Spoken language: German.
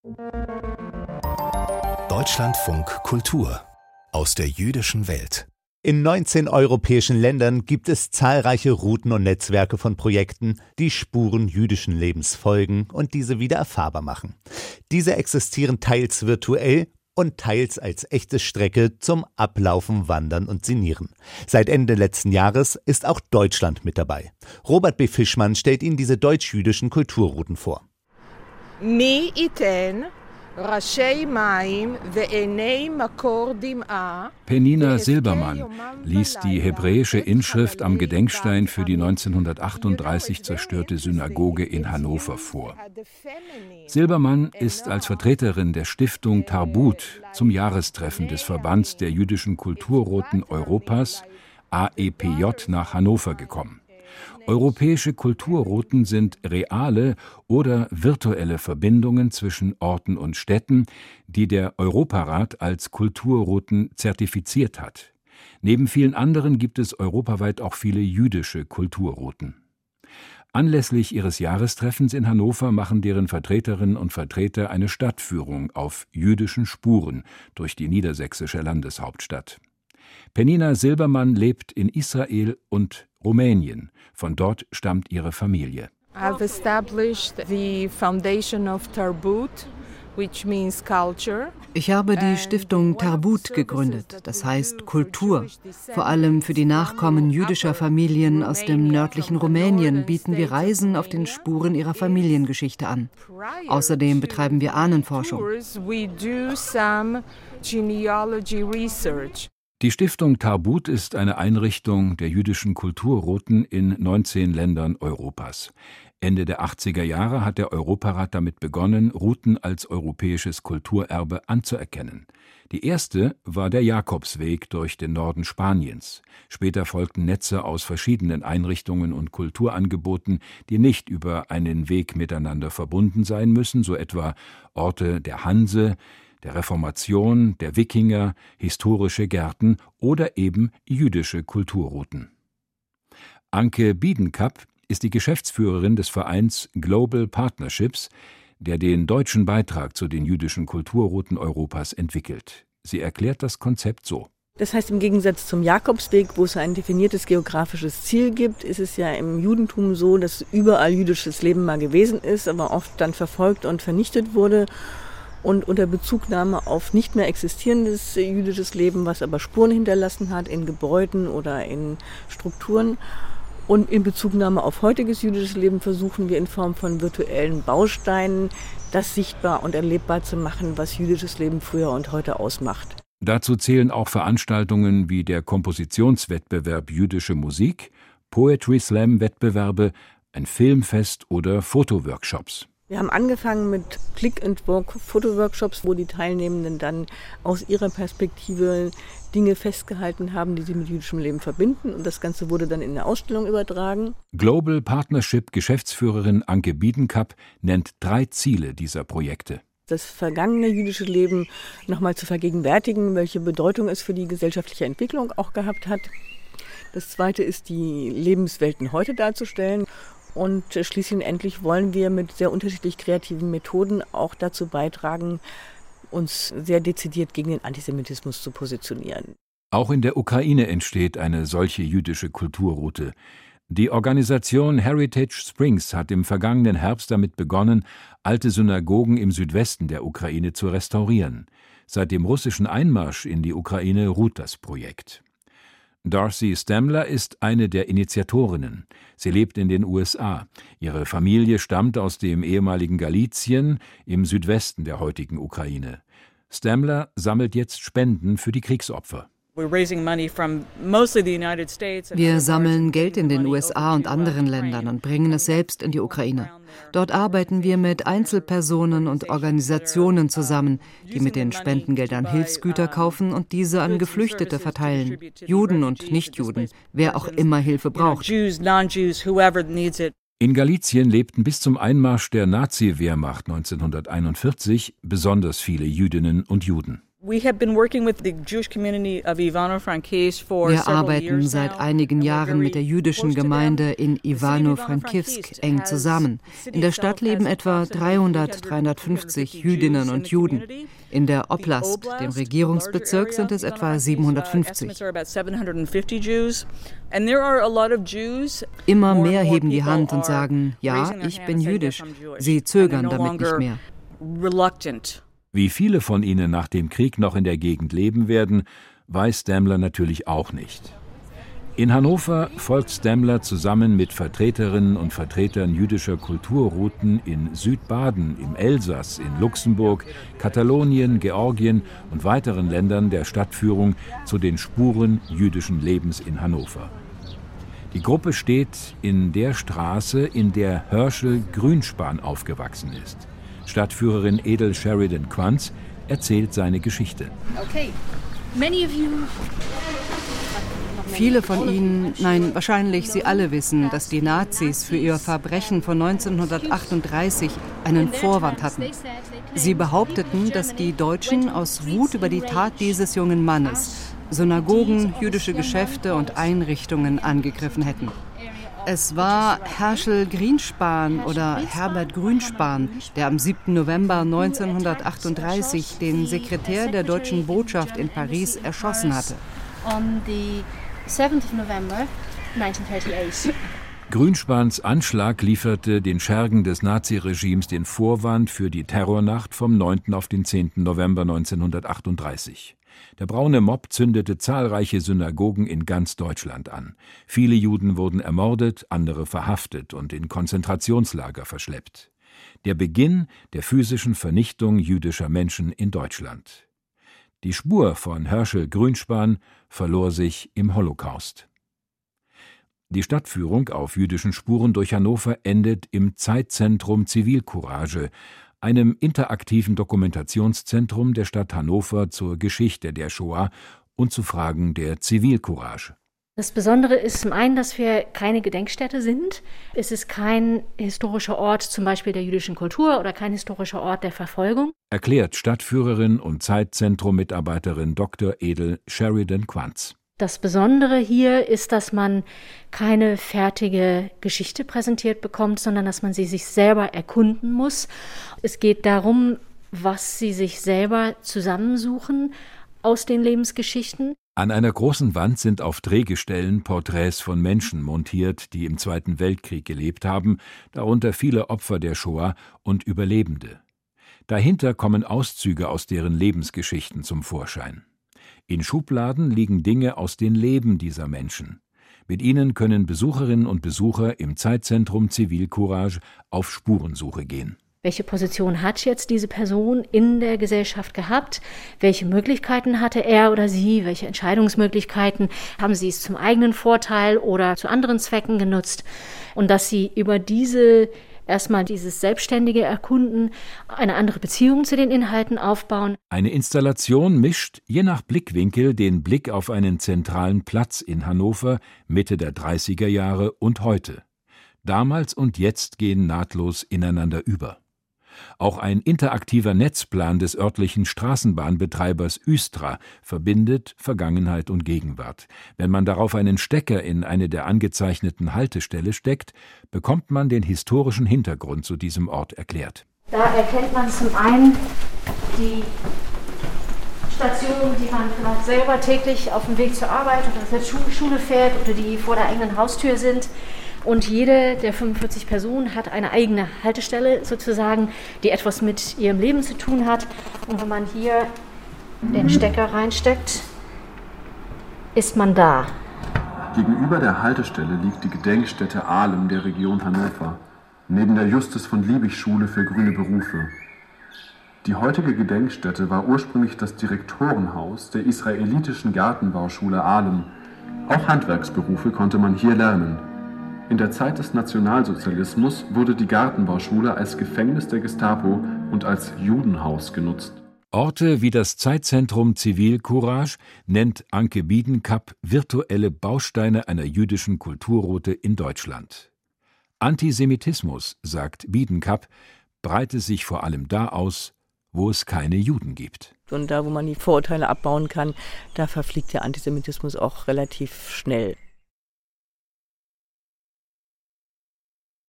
Deutschlandfunk Kultur aus der jüdischen Welt. In 19 europäischen Ländern gibt es zahlreiche Routen und Netzwerke von Projekten, die Spuren jüdischen Lebens folgen und diese wieder erfahrbar machen. Diese existieren teils virtuell und teils als echte Strecke zum Ablaufen, Wandern und Sinnieren. Seit Ende letzten Jahres ist auch Deutschland mit dabei. Robert B. Fischmann stellt Ihnen diese deutsch-jüdischen Kulturrouten vor. Mi iten Penina Silbermann liest die hebräische Inschrift am Gedenkstein für die 1938 zerstörte Synagoge in Hannover vor. Silbermann ist als Vertreterin der Stiftung Tarbut zum Jahrestreffen des Verbands der jüdischen Kulturrouten Europas, AEPJ, nach Hannover gekommen. Europäische Kulturrouten sind reale oder virtuelle Verbindungen zwischen Orten und Städten, die der Europarat als Kulturrouten zertifiziert hat. Neben vielen anderen gibt es europaweit auch viele jüdische Kulturrouten. Anlässlich ihres Jahrestreffens in Hannover machen deren Vertreterinnen und Vertreter eine Stadtführung auf jüdischen Spuren durch die niedersächsische Landeshauptstadt. Penina Silbermann lebt in Israel und Rumänien. Von dort stammt ihre Familie. I've established the foundation of Tarbut, which means culture. Ich habe die Stiftung Tarbut gegründet, das heißt Kultur. Vor allem für die Nachkommen jüdischer Familien aus dem nördlichen Rumänien bieten wir Reisen auf den Spuren ihrer Familiengeschichte an. Außerdem betreiben wir Ahnenforschung. Die Stiftung Tarbut ist eine Einrichtung der jüdischen Kulturrouten in 19 Ländern Europas. Ende der 80er Jahre hat der Europarat damit begonnen, Routen als europäisches Kulturerbe anzuerkennen. Die erste war der Jakobsweg durch den Norden Spaniens. Später folgten Netze aus verschiedenen Einrichtungen und Kulturangeboten, die nicht über einen Weg miteinander verbunden sein müssen, so etwa Orte der Hanse, der Reformation, der Wikinger, historische Gärten oder eben jüdische Kulturrouten. Anke Biedenkap ist die Geschäftsführerin des Vereins Global Partnerships, der den deutschen Beitrag zu den jüdischen Kulturrouten Europas entwickelt. Sie erklärt das Konzept so. Das heißt, im Gegensatz zum Jakobsweg, wo es ein definiertes geografisches Ziel gibt, ist es ja im Judentum so, dass überall jüdisches Leben mal gewesen ist, aber oft dann verfolgt und vernichtet wurde. Und unter Bezugnahme auf nicht mehr existierendes jüdisches Leben, was aber Spuren hinterlassen hat in Gebäuden oder in Strukturen. Und in Bezugnahme auf heutiges jüdisches Leben versuchen wir in Form von virtuellen Bausteinen, das sichtbar und erlebbar zu machen, was jüdisches Leben früher und heute ausmacht. Dazu zählen auch Veranstaltungen wie der Kompositionswettbewerb Jüdische Musik, Poetry Slam-Wettbewerbe, ein Filmfest oder Fotoworkshops. Wir haben angefangen mit Click-and-Walk-Fotoworkshops, wo die Teilnehmenden dann aus ihrer Perspektive Dinge festgehalten haben, die sie mit jüdischem Leben verbinden. Und das Ganze wurde dann in eine Ausstellung übertragen. Global Partnership Geschäftsführerin Anke Biedenkap nennt 3 Ziele dieser Projekte. Das vergangene jüdische Leben nochmal zu vergegenwärtigen, welche Bedeutung es für die gesellschaftliche Entwicklung auch gehabt hat. Das Zweite ist, die Lebenswelten heute darzustellen. Und schließlich und endlich wollen wir mit sehr unterschiedlich kreativen Methoden auch dazu beitragen, uns sehr dezidiert gegen den Antisemitismus zu positionieren. Auch in der Ukraine entsteht eine solche jüdische Kulturroute. Die Organisation Heritage Springs hat im vergangenen Herbst damit begonnen, alte Synagogen im Südwesten der Ukraine zu restaurieren. Seit dem russischen Einmarsch in die Ukraine ruht das Projekt. Darcy Stamler ist eine der Initiatorinnen. Sie lebt in den USA. Ihre Familie stammt aus dem ehemaligen Galizien im Südwesten der heutigen Ukraine. Stamler sammelt jetzt Spenden für die Kriegsopfer. Wir sammeln Geld in den USA und anderen Ländern und bringen es selbst in die Ukraine. Dort arbeiten wir mit Einzelpersonen und Organisationen zusammen, die mit den Spendengeldern Hilfsgüter kaufen und diese an Geflüchtete verteilen. Juden und Nichtjuden, wer auch immer Hilfe braucht. In Galizien lebten bis zum Einmarsch der Nazi-Wehrmacht 1941 besonders viele Jüdinnen und Juden. Wir arbeiten seit einigen Jahren mit der jüdischen Gemeinde in Ivano-Frankivsk eng zusammen. In der Stadt leben etwa 350 Jüdinnen und Juden. In der Oblast, dem Regierungsbezirk, sind es etwa 750. Immer mehr heben die Hand und sagen, ja, ich bin jüdisch. Sie zögern damit nicht mehr. Wie viele von ihnen nach dem Krieg noch in der Gegend leben werden, weiß Dämmler natürlich auch nicht. In Hannover folgt Dämmler zusammen mit Vertreterinnen und Vertretern jüdischer Kulturrouten in Südbaden, im Elsass, in Luxemburg, Katalonien, Georgien und weiteren Ländern der Stadtführung zu den Spuren jüdischen Lebens in Hannover. Die Gruppe steht in der Straße, in der Herschel Grünspan aufgewachsen ist. Stadtführerin Edel Sheridan-Quantz erzählt seine Geschichte. Viele von Ihnen, nein, wahrscheinlich Sie alle wissen, dass die Nazis für ihr Verbrechen von 1938 einen Vorwand hatten. Sie behaupteten, dass die Deutschen aus Wut über die Tat dieses jungen Mannes Synagogen, jüdische Geschäfte und Einrichtungen angegriffen hätten. Es war Herschel Grünspan oder Herbert Grünspan, der am 7. November 1938 den Sekretär der deutschen Botschaft in Paris erschossen hatte. Grünspans Anschlag lieferte den Schergen des Naziregimes den Vorwand für die Terrornacht vom 9. auf den 10. November 1938. Der braune Mob zündete zahlreiche Synagogen in ganz Deutschland an. Viele Juden wurden ermordet, andere verhaftet und in Konzentrationslager verschleppt. Der Beginn der physischen Vernichtung jüdischer Menschen in Deutschland. Die Spur von Herschel Grünspan verlor sich im Holocaust. Die Stadtführung auf jüdischen Spuren durch Hannover endet im Zeitzentrum Zivilcourage, einem interaktiven Dokumentationszentrum der Stadt Hannover zur Geschichte der Shoah und zu Fragen der Zivilcourage. Das Besondere ist zum einen, dass wir keine Gedenkstätte sind. Es ist kein historischer Ort zum Beispiel der jüdischen Kultur oder kein historischer Ort der Verfolgung. Erklärt Stadtführerin und Zeitzentrum-Mitarbeiterin Dr. Edel Sheridan-Quantz. Das Besondere hier ist, dass man keine fertige Geschichte präsentiert bekommt, sondern dass man sie sich selber erkunden muss. Es geht darum, was sie sich selber zusammensuchen aus den Lebensgeschichten. An einer großen Wand sind auf Drehgestellen Porträts von Menschen montiert, die im Zweiten Weltkrieg gelebt haben, darunter viele Opfer der Shoah und Überlebende. Dahinter kommen Auszüge aus deren Lebensgeschichten zum Vorschein. In Schubladen liegen Dinge aus den Leben dieser Menschen. Mit ihnen können Besucherinnen und Besucher im Zeitzentrum Zivilcourage auf Spurensuche gehen. Welche Position hat jetzt diese Person in der Gesellschaft gehabt? Welche Möglichkeiten hatte er oder sie? Welche Entscheidungsmöglichkeiten? Haben sie es zum eigenen Vorteil oder zu anderen Zwecken genutzt? Und dass sie über erstmal dieses selbstständige Erkunden, eine andere Beziehung zu den Inhalten aufbauen. Eine Installation mischt je nach Blickwinkel den Blick auf einen zentralen Platz in Hannover Mitte der 30er Jahre und heute. Damals und jetzt gehen nahtlos ineinander über. Auch ein interaktiver Netzplan des örtlichen Straßenbahnbetreibers Östra verbindet Vergangenheit und Gegenwart. Wenn man darauf einen Stecker in eine der angezeichneten Haltestelle steckt, bekommt man den historischen Hintergrund zu diesem Ort erklärt. Da erkennt man zum einen die Stationen, die man vielleicht selber täglich auf dem Weg zur Arbeit oder zur Schule fährt oder die vor der eigenen Haustür sind. Und jede der 45 Personen hat eine eigene Haltestelle sozusagen, die etwas mit ihrem Leben zu tun hat. Und wenn man hier den Stecker reinsteckt, ist man da. Gegenüber der Haltestelle liegt die Gedenkstätte Ahlem der Region Hannover, neben der Justus von Liebig-Schule für grüne Berufe. Die heutige Gedenkstätte war ursprünglich das Direktorenhaus der israelitischen Gartenbauschule Ahlem. Auch Handwerksberufe konnte man hier lernen. In der Zeit des Nationalsozialismus wurde die Gartenbauschule als Gefängnis der Gestapo und als Judenhaus genutzt. Orte wie das Zeitzentrum Zivilcourage nennt Anke Biedenkap virtuelle Bausteine einer jüdischen Kulturroute in Deutschland. Antisemitismus, sagt Biedenkap, breite sich vor allem da aus, wo es keine Juden gibt. Und da, wo man die Vorurteile abbauen kann, da verfliegt der Antisemitismus auch relativ schnell.